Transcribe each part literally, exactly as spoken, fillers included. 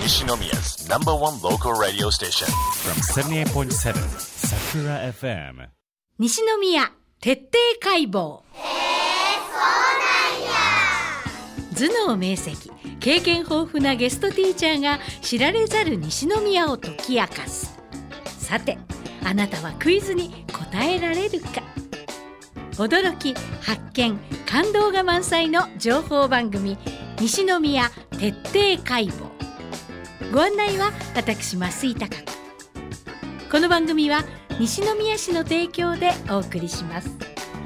Nishnomiya's number one local radio station from seventy-eight point seven Sakura エフエム西宮徹底解剖。頭脳明晰、経験豊富なゲストティーチャーが知られざる西宮を解き明かす。さて、あなたはクイズに答えられるか。驚き、発見、感動が満載の情報番組、西宮徹底解剖。ご案内は私増井貴子。この番組は西宮市の提供でお送りします。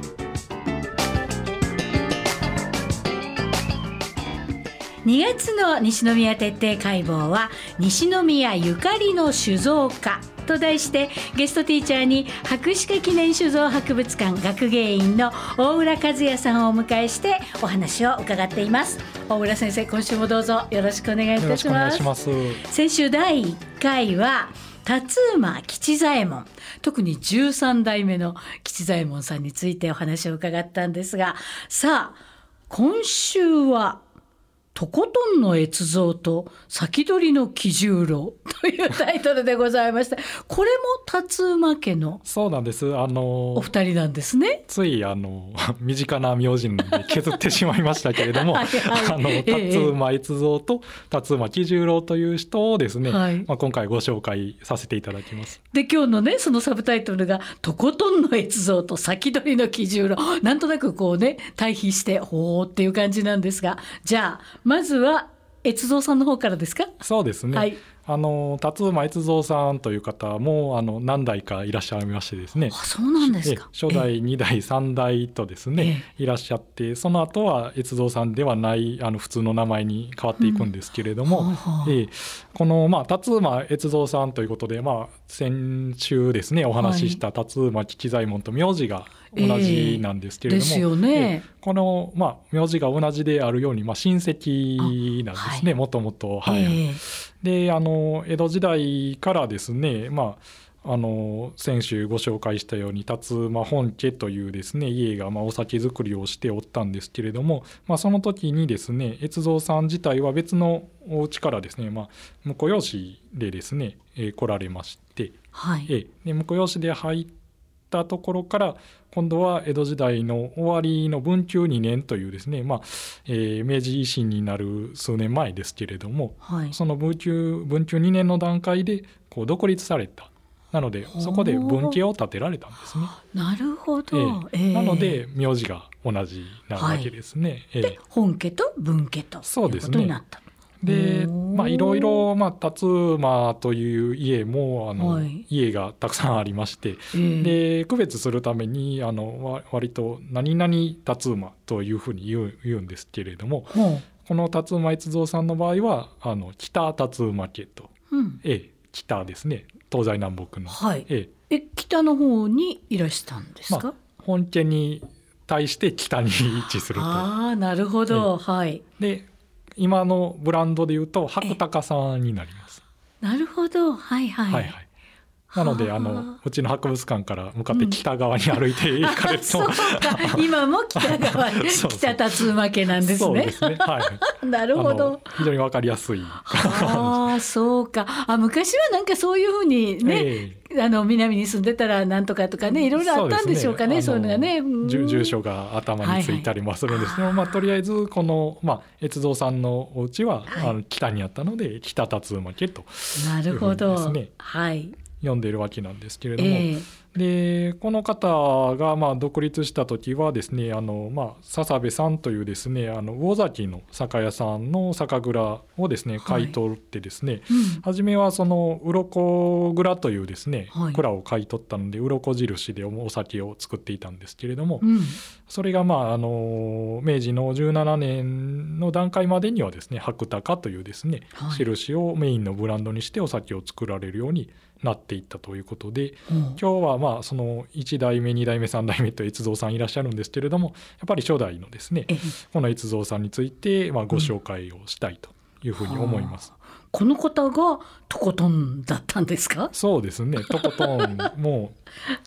にがつの西宮徹底解剖は、西宮ゆかりの酒造家と題して、ゲストティーチャーに博識記念酒造博物館学芸員の大浦和也さんをお迎えしてお話を伺っています。大浦先生、今週もどうぞよろしくお願いいたします。 よろしくお願いします。 先週だいいっかいは辰馬吉左衛門、特にじゅうさんだいめの吉左衛門さんについてお話を伺ったんですが、さあ今週はとことんの越造と先取りの喜十郎というタイトルでございました。これも辰馬家のそうなんです。あのお二人なんですね。 ついあの身近な名字なので削ってしまいましたけれどもはい、はい、あの辰馬越造と辰馬喜十郎という人をですね、はい、まあ、今回ご紹介させていただきます。 で、今日のねそのサブタイトルがとことんの越造と先取りの喜十郎、なんとなくこうね対比してほーっていう感じなんですが、じゃあまずは越造さんの方からですか。 そうですね、はい、あの辰馬越造さんという方もあの何代かいらっしゃいましてですね。 あ、そうなんですか。 初代にだいさんだいとですね、いらっしゃって、その後は越造さんではないあの普通の名前に変わっていくんですけれども、うん、えこの、まあ、辰馬越造さんということで、まあ、先週ですねお話しした辰馬吉左衛門と名字が同じなんですけれども、 えー、ですよね。 この、まあ、名字が同じであるように、まあ、親戚なんですね、もともと。はい、えー、であの江戸時代からですね、まあ、あの先週ご紹介したように辰馬本家というですね家が、まあ、お酒造りをしておったんですけれども、まあ、その時にですね越造さん自体は別のお家からですね、まあ、婿養子でですね、えー、来られまして、はい、えで婿養子で入ったところから今度は江戸時代の終わりの文久にねんというですね、まあえー、明治維新になる数年前ですけれども、はい、その文久、文久にねんの段階でこう独立された。なのでそこで分家を建てられたんですね。 なるほど、 えーえー、なので名字が同じなわけですね、はい、 えー、で本家と分家ということになった。 で、まあ、いろいろ、まあ、辰馬という家もあの、はい、家がたくさんありまして、えー、で区別するためにあの割と何々辰馬というふうに言う、言うんですけれども、うん、この辰馬越造さんの場合はあの北辰馬家と、うん、え北ですね、東西南北の、 はい、ええ北の方にいらしたんですか。 まあ、本家に対して北に位置すると。 あ、なるほど、はい。 で今のブランドでいうと白鷹さんになります。 なるほど、はいはい、はいはい、 なのであのうちの博物館から向かって北側に歩いていかれると、うん、そうか今も北側北辰馬家なんですね。そうですね、はい、なるほど、 非常に分かりやすい。 ああ、そうか。あ、昔はなんかそういうふうにね、えー、あの南に住んでたらなんとかとかね、いろいろあったんでしょうかね、そういうのがね、 住所が頭についたりもするんですけど、はいはい、まあ、とりあえずこの、まあ、越造さんのお家は、はい、あの北にあったので北辰馬家というふうにですね、なるほど、はい、読んでいるわけなんですけれども、えー、でこの方がまあ独立した時はですね、あの、まあ、笹部さんというですね、あの魚崎の酒屋さんの酒蔵をですね買い取ってですね、はい、うん、初めはその鱗蔵というですね、はい、蔵を買い取ったので鱗印でお酒を作っていたんですけれども、うん、それがまああの明治のじゅうななねんの段階までにはですね白鷹というですね、はい、印をメインのブランドにしてお酒を作られるようになっていったということで、うん、今日はまあそのいちだいめにだいめさんだいめと越造さんいらっしゃるんですけれども、やっぱり初代のですねこの越造さんについてまあご紹介をしたいというふうに思います、 うん、この方がとことんだったんですか。 そうですね、とことんもう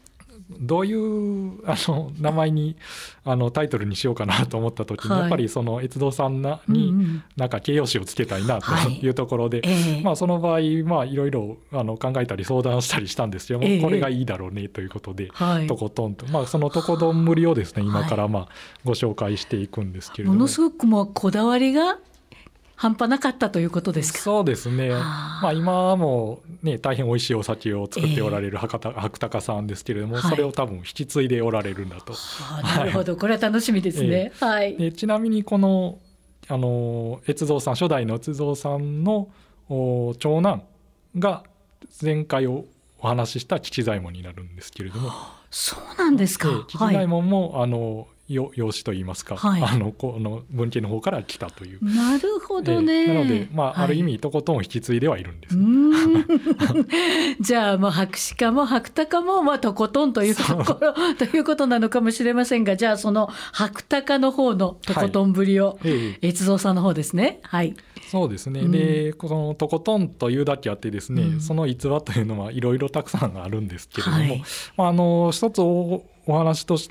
どういうあの名前にあのタイトルにしようかなと思った時に、はい、やっぱりその越道さんなになんか形容詞をつけたいなというところで、はいえーまあ、その場合まあいろいろあの考えたり相談したりしたんですけども、えー、これがいいだろうねということで、はい、とことんと、まあ、そのとこどんぶりをですね今からまあご紹介していくんですけれども、 ものすごくもうこだわりが半端なかったということですか。 そうですね、まあ、今も、ね、大変おいしいお酒を作っておられる博多、えー、白鷹さんですけれども、はい、それを多分引き継いでおられるんだと。 なるほど、これは楽しみですね、 えーはい、 でちなみにこのあの越道さん初代の越道さんの長男が前回お話しした吉左衛門になるんですけれども、 そうなんですか、えー、 吉左衛門も、はい、あの養子といいますか、はい、あのこの文家の方から来たという。 なるほどね、 えー、なので、まあ、はい、ある意味とことん引き継いではいるんです、ね、 うんじゃあもう白鹿も白鷹もまあとことんというところということなのかもしれませんが、じゃあその白鷹の方のとことんぶりを、はい、越道さんの方ですね。はい、 そうですね、うん、でこのとことんというだけあってですね、うん、その逸話というのはいろいろたくさんあるんですけれども、はい、まあ、あの一つ お, お話として、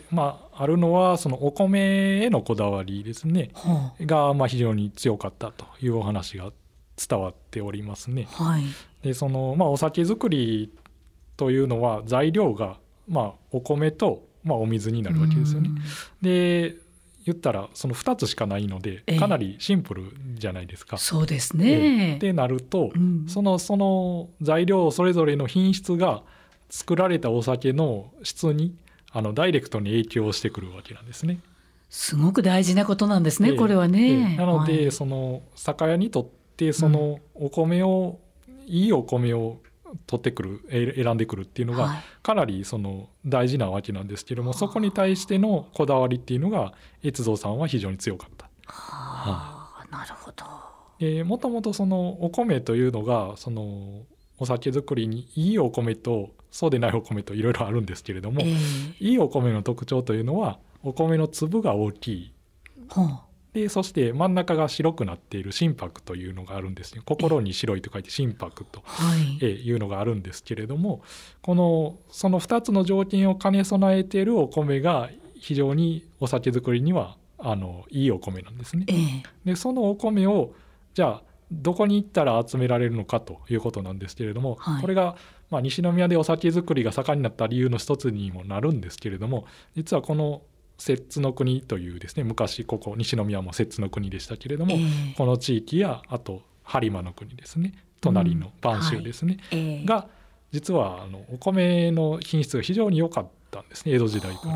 まあ、あるのはそのお米へのこだわりですね、はあ、がまあ非常に強かったというお話が伝わっておりますね。はい、でその、まあ、お酒作りというのは材料が、まあ、お米と、まあ、お水になるわけですよね。で言ったらそのふたつしかないのでかなりシンプルじゃないですか。 えー、そうですね。 ってなると、うん、そのその材料それぞれの品質が作られたお酒の質にあのダイレクトに影響してくるわけなんですね。 すごく大事なことなんですね、えー、これはね。 えー、なので、はい、その酒屋にとってそのお米を、うん、いいお米を取ってくる選んでくるっていうのがかなりその大事なわけなんですけども、はい、そこに対してのこだわりっていうのが越道さんは非常に強かった。 はあ、なるほど。 えー、もともとそのお米というのがそのお酒作りにいいお米とそうでないお米といろいろあるんですけれども、えー、いいお米の特徴というのはお米の粒が大きい、はあ、でそして真ん中が白くなっている心白というのがあるんですね。心に白いと書いて心白というのがあるんですけれども、このそのふたつの条件を兼ね備えているお米が非常にお酒作りにはあのいいお米なんですね。えー、でそのお米をじゃあどこに行ったら集められるのかということなんですけれども、はい、これが、まあ、西宮でお酒作りが盛んになった理由の一つにもなるんですけれども、実はこの摂津の国というですね、昔ここ西宮も摂津の国でしたけれども、えー、この地域やあと播磨の国ですね、隣の播州ですね、うんはいえー、が実はあのお米の品質が非常に良かったんですね、江戸時代から。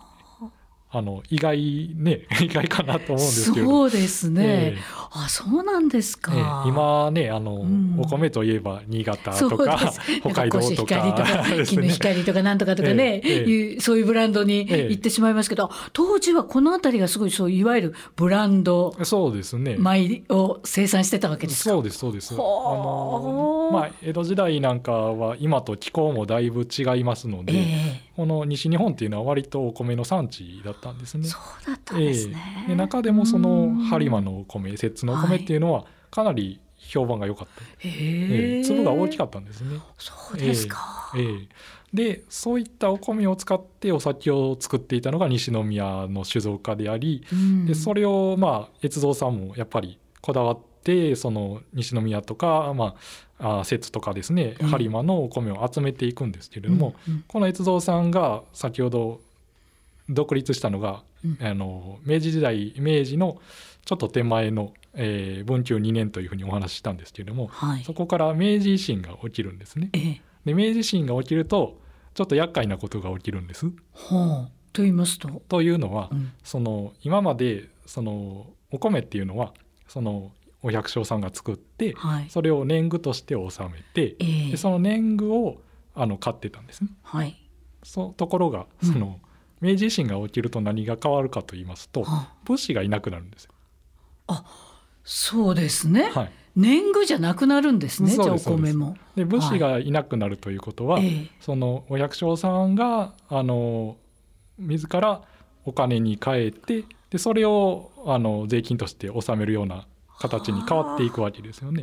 あの意外ね意外かなと思うんですけど。 そうですね、えー、あそうなんですか、えー、今ねあの、うん、お米といえば新潟とか北海道とか木の光とかなんとかとかね、えーえー、そういうブランドに行ってしまいますけど、えー、当時はこの辺りがすごいそういわゆるブランドそうですね米を生産してたわけですか。 そうですそうです。あの、まあ、江戸時代なんかは今と気候もだいぶ違いますので、えー、この西日本っていうのは割とお米の産地だったんですね。 そうだったんですね。 えー、で中でもその播磨のお米、摂津のお米っていうのはかなり評判が良かった、はいえー、粒が大きかったんですね。 そうですか、 えーえー、でそういったお米を使ってお酒を作っていたのが西宮の酒造家であり、でそれをまあ越道さんもやっぱりこだわってその西宮とか、まあ、あ摂津とかですね播磨のお米を集めていくんですけれども、うんうん、この越道さんが先ほど独立したのが、うん、あの明治時代明治のちょっと手前の、えー、文久にねんというふうにお話ししたんですけれども、はい、そこから明治維新が起きるんですね。ええ、で明治維新が起きるとちょっと厄介なことが起きるんです。 はあ、と言いますとというのは、うん、その今までそのお米っていうのはそのお百姓さんが作って、はい、それを年貢として納めて、えー、でその年貢をあの買ってたんですね。はい、そところがその、うん、明治維新が起きると何が変わるかと言いますと、はあ、武士がいなくなるんですよ。 あ、そうですね、はい、年貢じゃなくなるんですね。じゃあお米もで武士がいなくなるということは、はい、そのお百姓さんがあの自らお金に変えてでそれをあの税金として納めるような形に変わっていくわけですよね。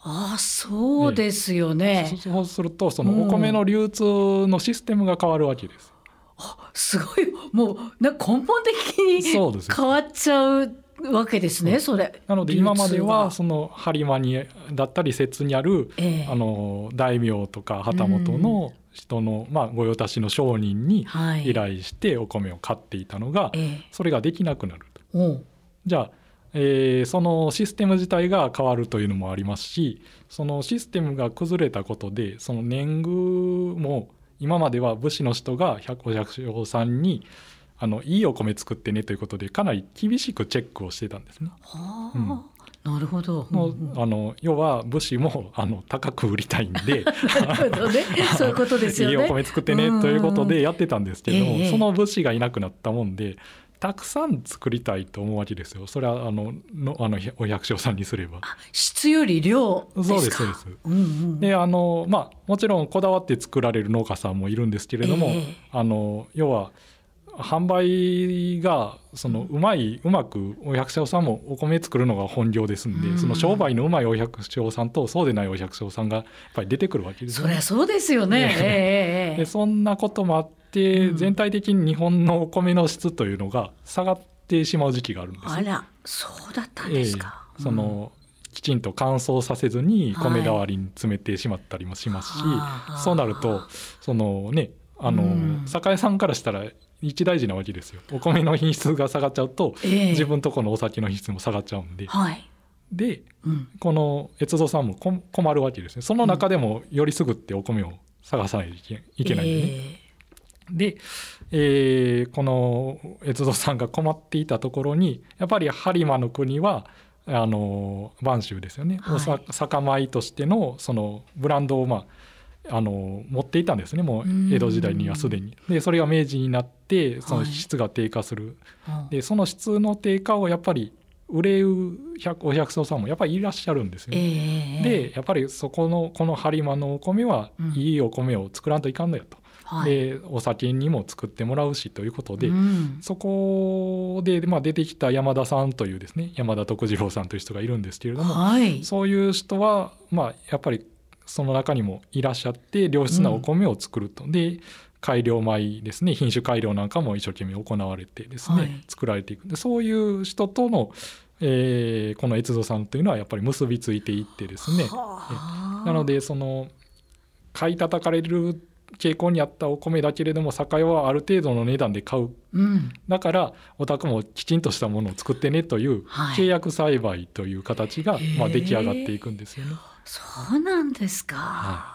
ああ、そうですよね。 ね、そうするとそのお米の流通のシステムが変わるわけです。 うん、あ、すごい、もうな根本的に変わっちゃうわけですね。それなので今まではその播磨にだったり摂津にある、えー、あの大名とか旗本の人の、うん、まあ、御用達の商人に依頼してお米を買っていたのが、はい、それができなくなると、えー、じゃあ、えー、そのシステム自体が変わるというのもありますし、そのシステムが崩れたことでその年貢も今までは武士の人がお百姓さんにあのいいお米作ってねということでかなり厳しくチェックをしてたんですね。 はあ、うん、なるほど。 もうあの要は武士もあの高く売りたいんでなるほど、ね、そういうことですよね。 いいお米作ってねということでやってたんですけれども、えー、その武士がいなくなったもんでたくさん作りたいと思うわけですよ。それはあののあのお百姓さんにすれば質より量ですか。 そうですそうです、うんうん、であの、まあ、もちろんこだわって作られる農家さんもいるんですけれども、えー、あの要は販売がそのうまいうまくお百姓さんもお米作るのが本業ですんで、うん、その商売のうまいお百姓さんとそうでないお百姓さんがやっぱり出てくるわけですよね。 そりゃそうですよね。 ね、でそんなこともあって全体的に日本のお米の質というのが下がってしまう時期があるんです、ね、 あら、そうだったんですか。 えー、そのきちんと乾燥させずに米代わりに詰めてしまったりもしますし、はい、そうなるとそのねあの、うん、酒屋さんからしたら一大事なわけですよ。お米の品質が下がっちゃうと、えー、自分とこのお酒の品質も下がっちゃうんで、はい、で、うん、この越後さんも困るわけですね。その中でもよりすぐってお米を探さないといけないんでね、えー、で、えー、この越後さんが困っていたところにやっぱり播磨の国はあの播州ですよね、はい、お酒米としてのそのブランドをまああの持っていたんですね。もう江戸時代にはすでに。でそれが明治になってその質が低下する、はい、でその質の低下をやっぱり憂うお百姓さんもやっぱりいらっしゃるんですよ、ね、えー、でやっぱりそこのこの播磨のお米はいいお米を作らんといかんのよと、はい、でお酒にも作ってもらうしということで、うん、そこで、まあ、出てきた山田さんというですね、山田徳次郎さんという人がいるんですけれども、はい、そういう人は、まあ、やっぱりその中にもいらっしゃって良質なお米を作ると、うん、で改良米ですね、品種改良なんかも一生懸命行われてですね、はい、作られていく。でそういう人との、えー、この越後さんというのはやっぱり結びついていってですね、なのでその買い叩かれる傾向にあったお米だけれども酒屋はある程度の値段で買う、うん、だからお宅もきちんとしたものを作ってねという契約栽培という形が、はい、まあ、出来上がっていくんですよね。 そうなんですか、 はい、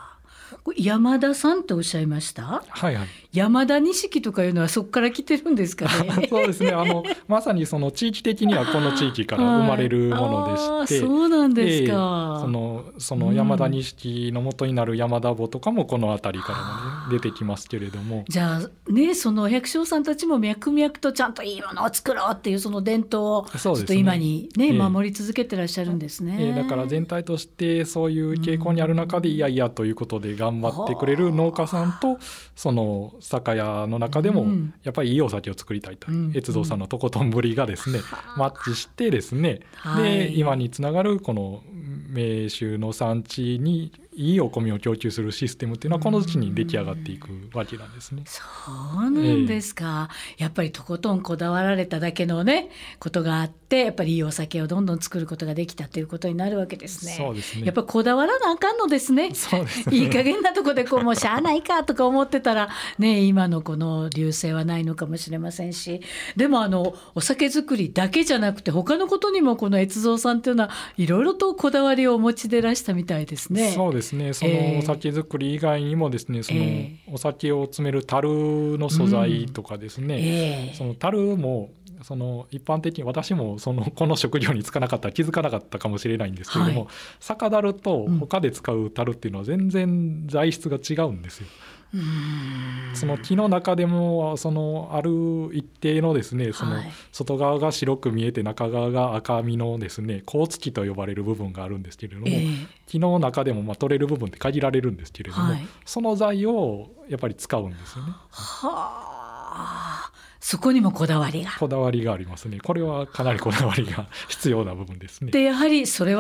山田さんとおっしゃいました、 はいはい、 山田錦とかいうのはそこから来てるんですかね。 そうですね、あのまさにその地域的にはこの地域から生まれるものでして、 はい、そうなんですか、えー、そのその山田錦の元になる山田坊とかもこの辺りからも、ね、出てきますけれども、 じゃあね、その百姓さんたちも脈々とちゃんといいものを作ろうっていうその伝統をちょっと今に、ね、ね、守り続けてらっしゃるんですね、 えー、だから全体としてそういう傾向にある中で、いやいやということで頑張ってくれる農家さんとその酒屋の中でもやっぱりいいお酒を作りたいと、うん、越後さんのとことんぶりがですね、うん、マッチしてですね、はい、で今につながるこの明州の産地にいいお米を供給するシステムっていうのはこのうちに出来上がっていくわけなんですね。 そうなんですか、えー、やっぱりとことんこだわられただけのねことがあってやっぱりいいお酒をどんどん作ることができたということになるわけですね。 そうですね、 やっぱこだわらなあかんのですね。 そうですね、 いい加減なとこでこうもうしゃあないかとか思ってたらね、今のこの流星はないのかもしれませんし、でもあのお酒作りだけじゃなくて他のことにもこの越後さんっていうのはいろいろとこだわりをお持ちでらしたみたいですね。 そうですね、そのお酒作り以外にもですね、そのお酒を詰める樽の素材とかですね、うん、えー、その樽もその一般的に私もそのこの職業に就かなかったら気づかなかったかもしれないんですけれども、はい、酒樽と他で使う樽っていうのは全然材質が違うんですよ。うーん、その木の中でもそのある一定のですね、その外側が白く見えて中側が赤みのですね、甲付きと呼ばれる部分があるんですけれども、えー、木の中でもまあ取れる部分って限られるんですけれども、はい、その材をやっぱり使うんですよね。 はあ、そこにもこだわりがこだわりがありますね。これはかなりこだわりが必要な部分ですね。 でやはりそれは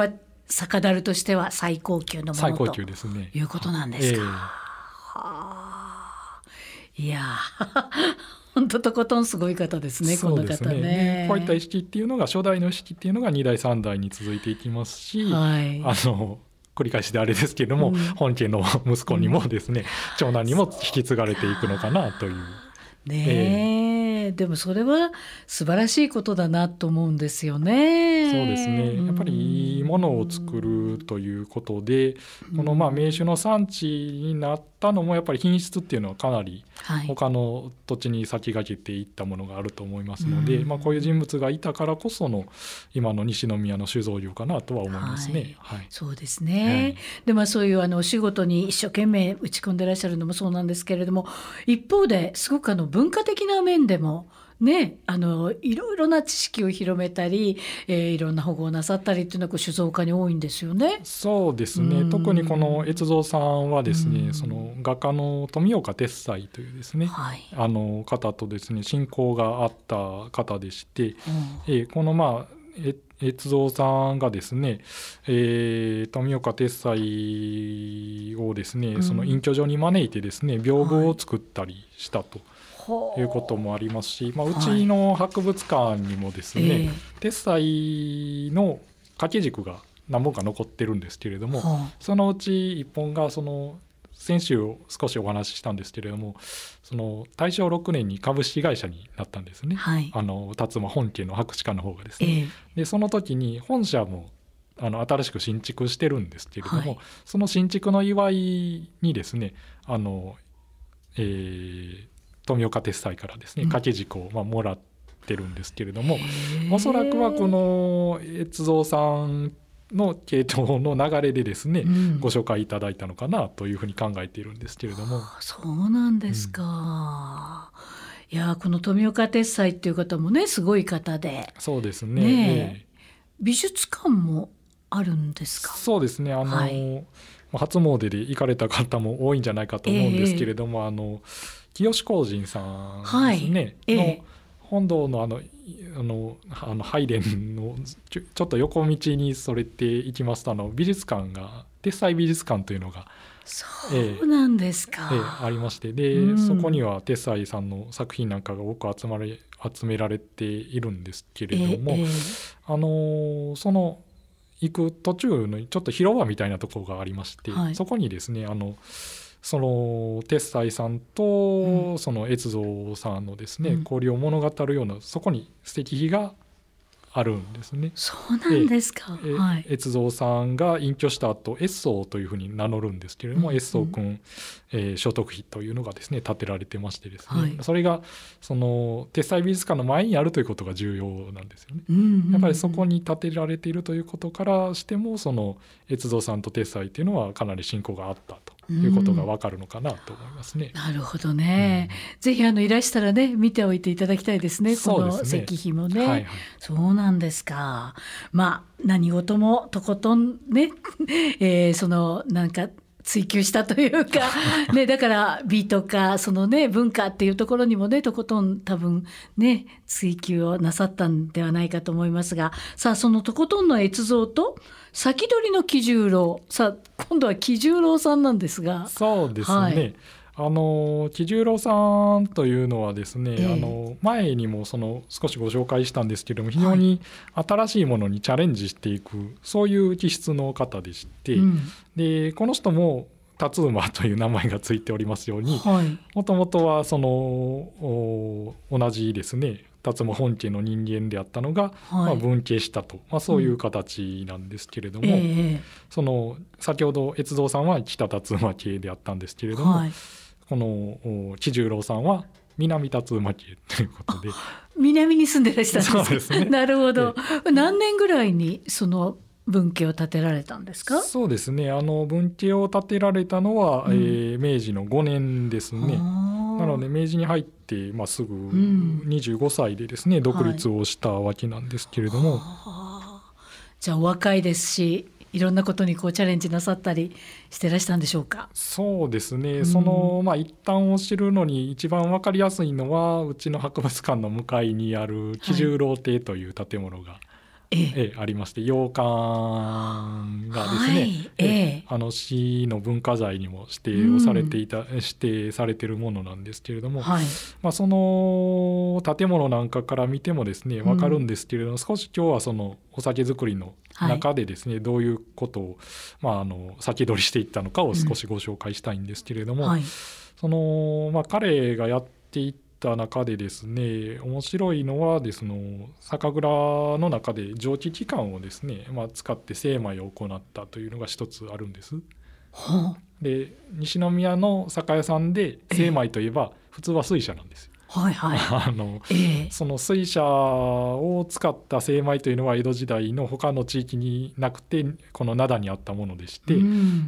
酒樽としては最高級のもの最高級ですね。 ということなんですか。 えーはあ、いや本当とことんすごい方ですね、この方ね。 ね、こういった意識っていうのが初代の意識っていうのがに代さん代に続いていきますし、 はい、 あの繰り返しであれですけれども、うん、本家の息子にもですね、うん、長男にも引き継がれていくのかなという。 ねえー、でもそれは素晴らしいことだなと思うんですよね。 そうですね、やっぱりいいものを作るということで、うん、このまあ銘酒の産地になったのもやっぱり品質っていうのはかなり他の土地に先駆けていったものがあると思いますので、うん、まあ、こういう人物がいたからこその今の西宮の酒造業かなとは思いますね。 はいはい、そうですね、はい、でまあ、そういうあのお仕事に一生懸命打ち込んでらっしゃるのもそうなんですけれども、一方ですごくあの文化的な面でもね、あのいろいろな知識を広めたり、えー、いろんな保護をなさったりっていうのが酒造家に多いんですよね。 そうですね、特にこの越造さんはですね、その画家の富岡鉄斎というですね、はい、あの方とですね親交があった方でして、うん、えー、このまあ越造さんがですね、えー、富岡鉄斎をですね、うん、その隠居所に招いてですね屏風を作ったりしたと、はい、いうこともありますし、まあ、うちの博物館にもですね、はい、鉄斎の掛け軸が何本か残ってるんですけれども、はい、そのうちいっぽんがその先週少しお話ししたんですけれども、その大正ろくねんに株式会社になったんですね、はい、あの辰馬本家の博物館の方がですね、えー、でその時に本社もあの新しく新築してるんですけれども、はい、その新築の祝いにですね、あの、えー、富岡鉄斎からですね掛け軸をまあもらってるんですけれども、うん、おそらくはこの越造さんの系統の流れでですね、うん、ご紹介いただいたのかなというふうに考えているんですけれども。 そうなんですか、うん、いやこの富岡鉄斎っていう方もねすごい方で。そうです ね, ね美術館もあるんですか。 そうですね、あの、はい、初詣で行かれた方も多いんじゃないかと思うんですけれども、えー、あの清志光神さんですね、はい、えー、の本堂のあのあのあの拝殿のちょ、ちょっと横道にそれていきますと、あの美術館が鉄斎美術館というのがそうなんですか、 えーえー、ありまして、で、うん、そこには鉄斎さんの作品なんかが多く集まれ集められているんですけれども、えーえー、あのその行く途中のちょっと広場みたいなところがありまして、はい、そこにですねあのその鉄斎さんとその越造さんのですね、うん、交流を物語るようなそこに石碑があるんですね。 そうなんですか。はい、 越造さんが隠居した後越宗というふうに名乗るんですけれども、うん、越宗君、えー、聖徳碑というのがですね建てられてましてですね、はい、それがその鉄斎美術館の前にあるということが重要なんですよね、うんうんうん、やっぱりそこに建てられているということからしても、その越造さんと鉄斎というのはかなり親交があったということが分かるのかなと思いますね。 うん、なるほどね、うん、ぜひあのいらしたらね見ておいていただきたいですね、この石碑もね。はいはい、そうなんですか。まあ何事もとことんね、えー、そのなんか追求したというか、ね、だから美とかその、ね、文化っていうところにもねとことん多分ね追求をなさったんではないかと思いますが、さあそのとことんの越造と先取りの喜十郎、さあ今度は喜十郎さんなんですが。 そうですね、はい、あの喜十郎さんというのはですね、えー、あの前にもその少しご紹介したんですけれども、非常に新しいものにチャレンジしていく、はい、そういう気質の方でして、うん、でこの人も辰馬という名前がついておりますように、もともとはその同じですね辰馬本家の人間であったのが、はい、まあ、分家したと、まあ、そういう形なんですけれども、うん、えー、その先ほど越造さんは北辰馬家であったんですけれども、はい、この喜十郎さんは南辰馬家ということで南に住んでらしたんですか。 そうですねなるほど、えー、何年ぐらいにその分家を建てられたんですか。 そうですね、あの分家を建てられたのは、うん、えー、明治のごねんですね。なので明治に入って、まあ、すぐにじゅうごさいでですね、うん、独立をしたわけなんですけれども、 はい、じゃあお若いですしいろんなことにこうチャレンジなさったりしてらしたんでしょうか。 そうですね、うん、その、まあ、一端を知るのに一番分かりやすいのはうちの博物館の向かいにある喜十郎邸という建物がえええありまして、洋館がですね、はいええ、あの市の文化財にも指定をされていた、うん、指定されているものなんですけれども、はいまあ、その建物なんかから見てもですね分かるんですけれども、うん、少し今日はそのお酒造りの中でですね、はい、どういうことを、まあ、あの先取りしていったのかを少しご紹介したいんですけれども、うんはい、そのまあ、彼がやっていった中でですね面白いのはですね酒蔵の中で蒸気機関をですね、まあ、使って精米を行ったというのが一つあるんです。はあ、で西宮の酒屋さんで精米といえば普通は水車なんですよ。はいはい、あのえー、その水車を使った精米というのは江戸時代の他の地域になくてこの灘にあったものでして、うん、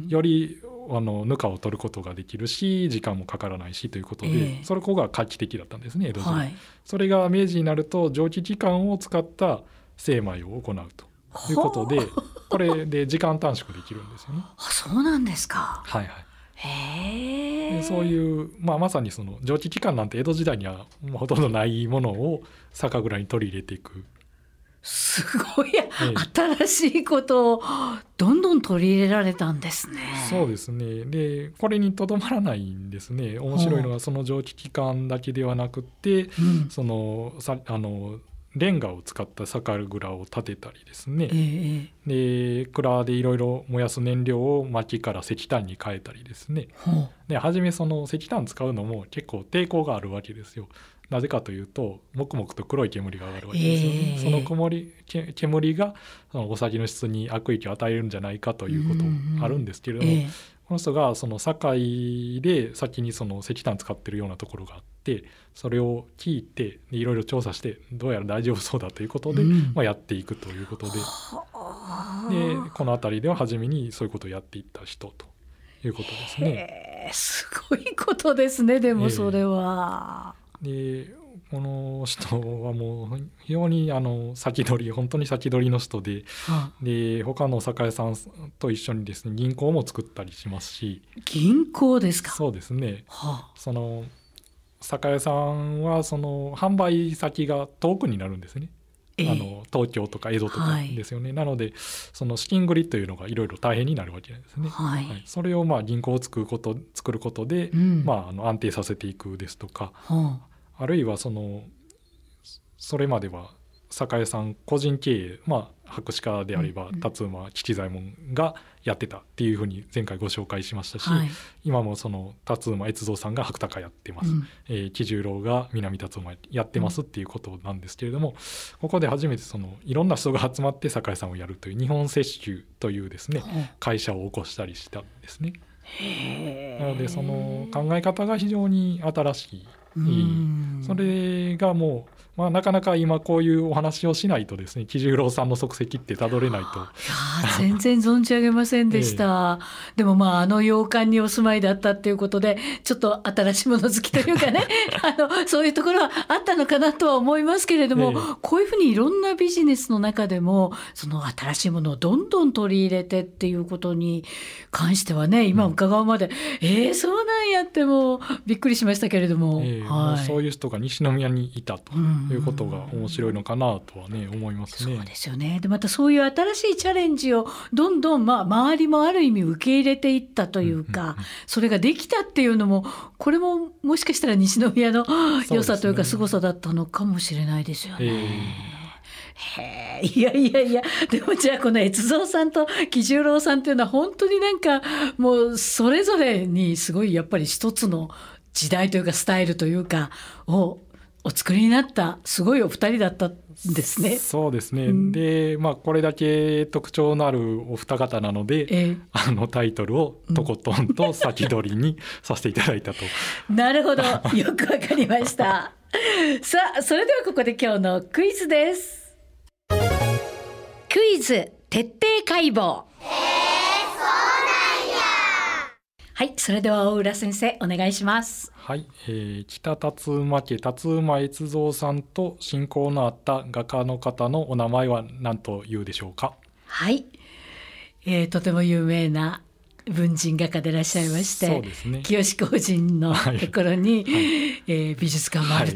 よりあのぬかを取ることができるし時間もかからないしということで、えー、それこそが画期的だったんですね江戸時代、はい、それが明治になると蒸気機関を使った精米を行うということでこれで時間短縮できるんですよね。 あ、そうなんですか。 はいはい。へでそういう、まあ、まさにその蒸気機関なんて江戸時代にはほとんどないものを酒蔵に取り入れていく。 すごい、ええ、新しいことをどんどん取り入れられたんですね。 そうですね。でこれにとどまらないんですね。面白いのはその蒸気機関だけではなくて、うん、そのさあのレンガを使った酒蔵を建てたりですね、えー、で蔵でいろいろ燃やす燃料を薪から石炭に変えたりですね、で初めその石炭使うのも結構抵抗があるわけですよ。なぜかというと黙々と黒い煙が上がるわけですよね、えー、その煙、煙がそのお酒の質に悪影響を与えるんじゃないかということあるんですけれども、えー、この人がその堺で先にその石炭使ってるようなところがあって、それを聞いていろいろ調査してどうやら大丈夫そうだということで、うんまあ、やっていくということで、でこの辺りでは初めにそういうことをやっていった人ということですね。 へー、すごいことですね。でもそれは、 えー、でこの人はもう非常にあの先取り本当に先取りの人で、はあ、で他の酒屋さんと一緒にですね銀行も作ったりしますし。 銀行ですか。 そうですね、はあ、その酒屋さんはその販売先が遠くになるんですね、えー、あの東京とか江戸とかですよね、はい、なのでその資金繰りというのがいろいろ大変になるわけなんですね、はいはい、それをまあ銀行を作ること、作ることで、うんまあ、あの安定させていくですとか、はあ、あるいはそのそれまでは酒屋さん個人経営、まあ、博士課であれば辰馬吉左衛門がやってたっていうふうに前回ご紹介しましたし、はい、今もその辰馬越造さんが白鷹やってます、うんえー、喜十郎が南辰馬やってますっていうことなんですけれども、うん、ここで初めてそのいろんな人が集まって酒屋さんをやるという日本摂取というですね、うん、会社を起こしたりしたんですね。へー。なのでその考え方が非常に新しい、うん、それがもうまあ、なかなか今こういうお話をしないとですね喜十郎さんの足跡ってたどれないと。いや全然存じ上げませんでした、ええ、でもまああの洋館にお住まいだったっていうことでちょっと新しいもの好きというかねあのそういうところはあったのかなとは思いますけれども、え、こういうふうにいろんなビジネスの中でもその新しいものをどんどん取り入れてっていうことに関してはね今伺うまで、うん、えー、そうなんやってもうびっくりしましたけれども、 えはい、もうそういう人が西宮にいたと、うんということが面白いのかなとはね思いますね。 そうですよね。でまたそういう新しいチャレンジをどんどん、まあ、周りもある意味受け入れていったというか、うんうんうん、それができたっていうのもこれももしかしたら西宮の良さというか凄さだったのかもしれないですよね。へー、いやいやいやでもじゃあこの越造さんと喜十郎さんっていうのは本当になんかもうそれぞれにすごいやっぱり一つの時代というかスタイルというかをお作りになったすごいお二人だったんですね。 そうですね、うん、で、まあ、これだけ特徴のあるお二方なので、えー、あのタイトルをとことんと先取りにさせていただいたと、 うん、なるほど、よくわかりましたさあそれではここで今日のクイズです。クイズ徹底解剖。はい、それでは大浦先生お願いします。 はい、えー、北辰馬家辰馬越造さんと親交のあった画家の方のお名前は何というでしょうか。 はい、えー、とても有名な文人画家でいらっしゃいまして、 そうですね、 清志工人のところに、はいはい、えー、美術館もあると、は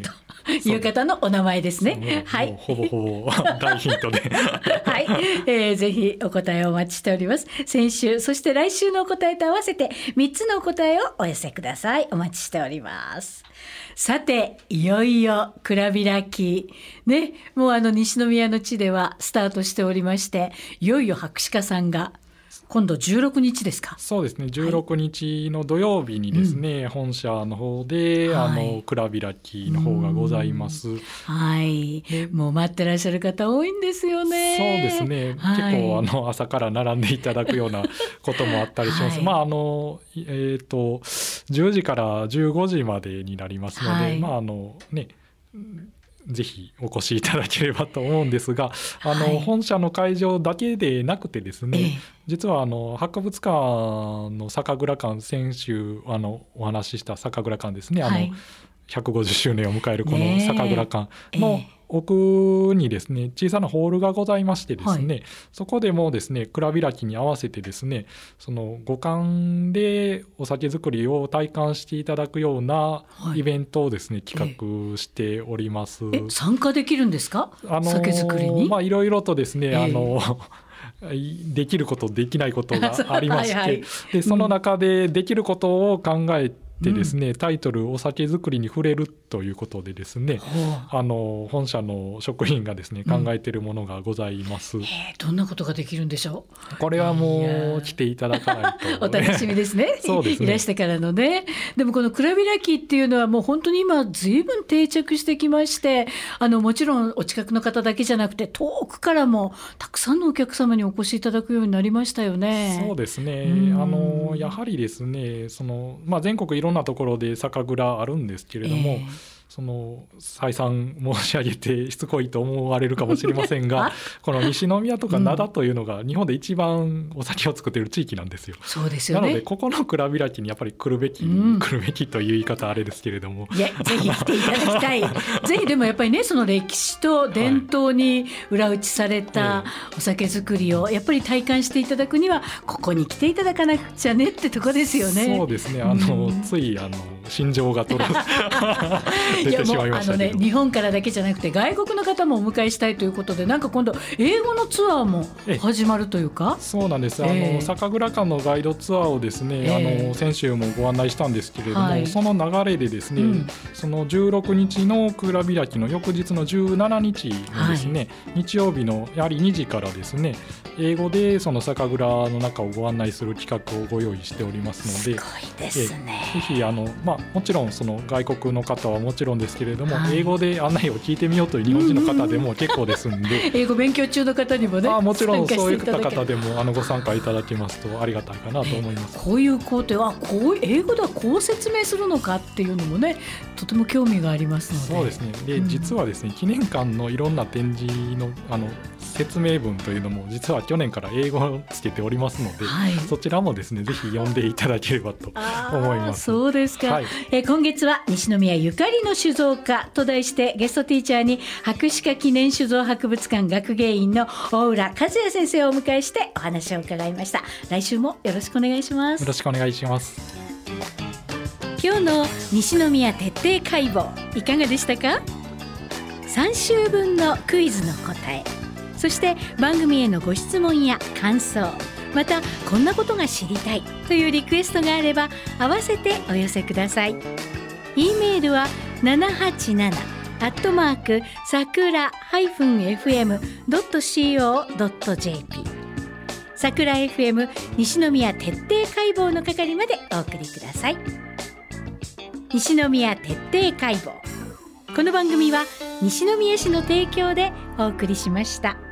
いう方のお名前ですね。はい、 ほぼほぼ大ヒントではい、えー、ぜひお答えをお待ちしております。先週そして来週のお答えと合わせてみっつのお答えをお寄せください。お待ちしております。さていよいよ蔵開きね、もうあの西宮の地ではスタートしておりまして、いよいよ博士課さんが今度じゅうろくにちですか。 そうですね、じゅうろくにちの土曜日にですね、うん、本社の方で、はい、あの蔵開きの方がございます。 はい、もう待ってらっしゃる方多いんですよね。 そうですね、はい、結構あの朝から並んでいただくようなこともあったりします。はい、まああのえっとじゅうじからじゅうごじまでになりますので、はい、まああのねぜひお越しいただければと思うんですが、あの、はい、本社の会場だけでなくてですね、ええ、実はあの博物館の酒蔵館、先週あのお話しした酒蔵館ですね、はい、あのひゃくごじゅっしゅうねんを迎えるこの酒蔵館の奥にですね、小さなホールがございましてですね、はい、そこでもですね蔵開きに合わせてですね、その五感でお酒造りを体感していただくようなイベントをですね、はい、企画しております。 ええ、参加できるんですか？あの酒造りに。 まあいろいろとですね、えー、あのできることできないことがありましてはい、はい、でその中でできることを考えてでですね、うん、タイトルお酒造りに触れるということでですね、あの本社の職員がですね考えているものがございます。うん、 えー、どんなことができるんでしょう。 これはもう来ていただかないと、 ね、お楽しみですね。 そうですね、 いらしてからのね。でもこの蔵開きっていうのはもう本当に今ずいぶん定着してきまして、あのもちろんお近くの方だけじゃなくて遠くからもたくさんのお客様にお越しいただくようになりましたよね。 そうですね、あのやはりですね、その、まあ、全国いろんなところで酒蔵あるんですけれども、えー、その再三申し上げてしつこいと思われるかもしれませんがこの西宮とか灘というのが日本で一番お酒を作っている地域なんですよ。 そうですよね。 なのでここの蔵開きにやっぱり来るべき、うん、来るべきという言い方あれですけれども、 いやぜひ来ていただきたいぜひでもやっぱりね、その歴史と伝統に裏打ちされたお酒作りをやっぱり体感していただくにはここに来ていただかなくちゃねってとこですよね。 そうですね、あの、うん、ついあの心情がとる出てしまいましたけど、 いやもうあのね、日本からだけじゃなくて外国の方もお迎えしたいということで、なんか今度英語のツアーも始まるというか。 そうなんです、あの、えー、酒蔵館のガイドツアーをですね、えー、あの先週もご案内したんですけれども、はい、その流れでですね、うん、そのじゅうろくにちの蔵開きの翌日のじゅうしちにちのですね、はい、日曜日のやはりにじからですね、英語でその酒蔵の中をご案内する企画をご用意しておりますので、 すごいですね。 えー、ぜひあの、まあ、もちろんその外国の方はもちろんですけれども、はい、英語で案内を聞いてみようという日本人の方でも結構ですんで英語勉強中の方にもね、 あもちろんそういった方でもあのご参加いただけますとありがたいかなと思います。 こういう工程はこう英語ではこう説明するのかっていうのもね、とても興味がありますので。 そうですね。で、うん、実はですね、記念館のいろんな展示のあの説明文というのも実は去年から英語をつけておりますので、はい、そちらもですねぜひ読んでいただければと思います。 そうですか、はい、え今月は西宮ゆかりの酒造家と題してゲストティーチャーに博士課記念酒造博物館学芸員の大浦和也先生をお迎えしてお話を伺いました。来週もよろしくお願いします。 よろしくお願いします。 今日の西宮徹底解剖いかがでしたか？さん週分のクイズの答え、そして番組へのご質問や感想、またこんなことが知りたいというリクエストがあれば合わせてお寄せください。 E メールはななはちななアットマークさくら エフエムドットコードットジェーピー さくら エフエム 西宮徹底解剖の係までお送りください。西宮徹底解剖、この番組は西宮市の提供でお送りしました。